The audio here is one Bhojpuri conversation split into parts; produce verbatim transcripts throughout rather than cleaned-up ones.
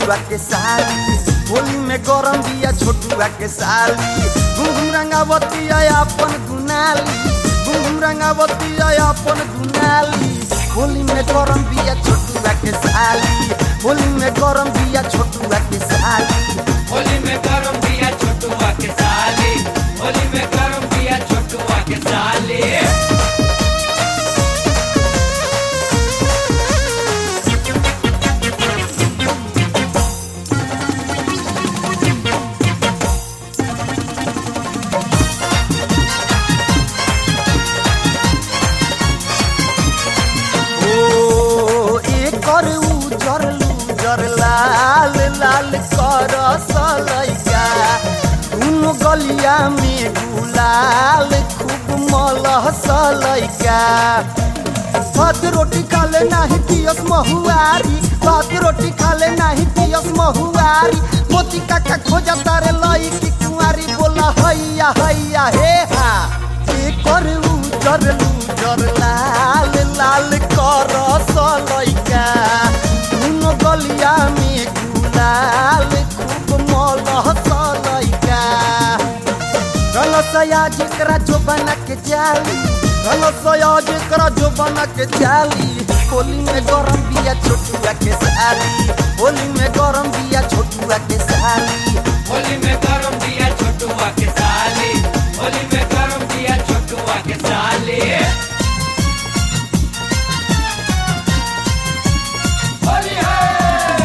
छोटुआ के साली, होली में गरम बिया छोटुआ के साली। घुम घुम रंगावती अपन दुनाली, घुम घुम रंगावती अपन दुनाली। होली में गरम बिया छोटुआ के साली, होली में गरम बिया छोटुआ के साली। होली में गरम बिया छोटुआ के साली, होली में गरम बिया छोटुआ के साली। उजर लूजर लाल लाल कर सलैका, दुनो गलिया में गुलाल खूब मलह सलैका। भात रोटी खाले नाही पियस महुआरी, भात रोटी खाले नाही पियस महुआरी। मोती काका खोजा तारे लई की कुंवारी, बोला हैया हैया हे हा। एकर उजर लूजर लाल लाल कर सलैका, दुनो गलिया में गुलाल खूब मलह सलैका। रलसया जेकरा जो बना के जाली, रलसया जेकरा जो बना के जाली। होली में गरम बिया छोटुआ के साली, होली में गरम बिया छोटुआ के साली। होली में गरम बिया छोटुआ के साली, होली में गरम बिया छोटुआ के साली। होली है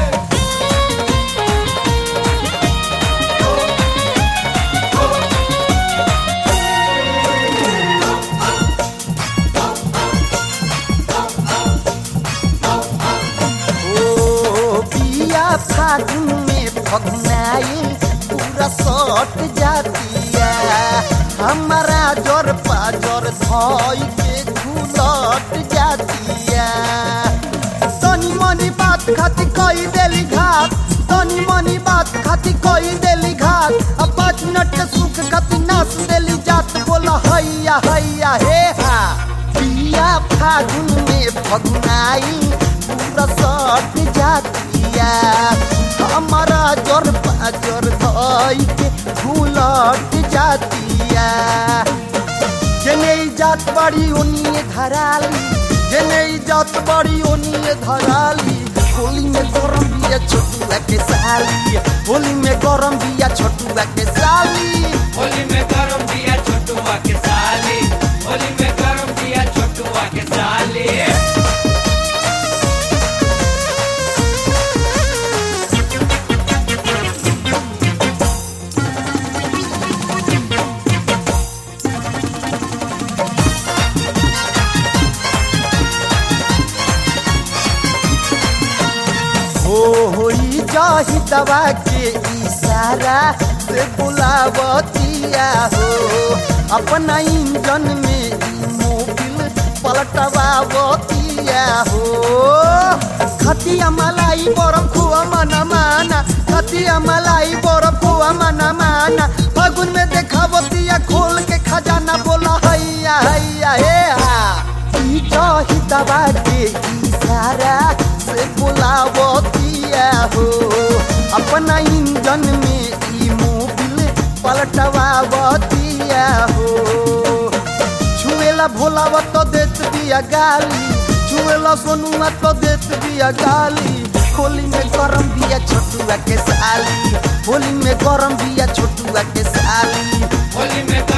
ओ बिया फागुन में फगुनाई पूरा सट जातिया। हमारा जर पाजर धोई के घुलट जातिया। तनी मनी बात खाती कई देली घात, तनी मनी बात खाती कई देली घात। अब पाँच मिनट के सुख खाती नाच देली जात, बोला हैया हैया हे हा। बिया फागुन में फगुनाई पूरा सट जातिया। हमारा जर पाजर धोई के घुलट जातिया। जेने जात बड़ी ओनिए धराली, जेने जात बड़ी ओनिए धराली। होली में गरम बिया छोटुआ के साली, होली में गरम बिया छोटुआ के साली। होली में गरम बिया छोटुआ के साली, होली में गरम बिया छोटुआ के साली। होई जाही दवा के इशारा से बुलावतिया हो। अपना इंजन में ई मोबिल पलटवावतिया हो। खतिया मलाई बरफ खुआ मना माना, खतिया मलाई बरफ खुआ मना माना। फागुन में देखावतिया खोल के खजाना, बोला हैया हैया हे हा। ई जाही दवा के इशारा से बुलावतिया हो। अपना इंजन में ई मोबिल पलटवावतिया हो। छुएला भोलावा तो देत बिया गाली, छुएला सोनुआ तो देत बिया गाली। होली में गरम बिया छोटुआ के साली, होली में गरम बिया छोटुआ के साली। होली में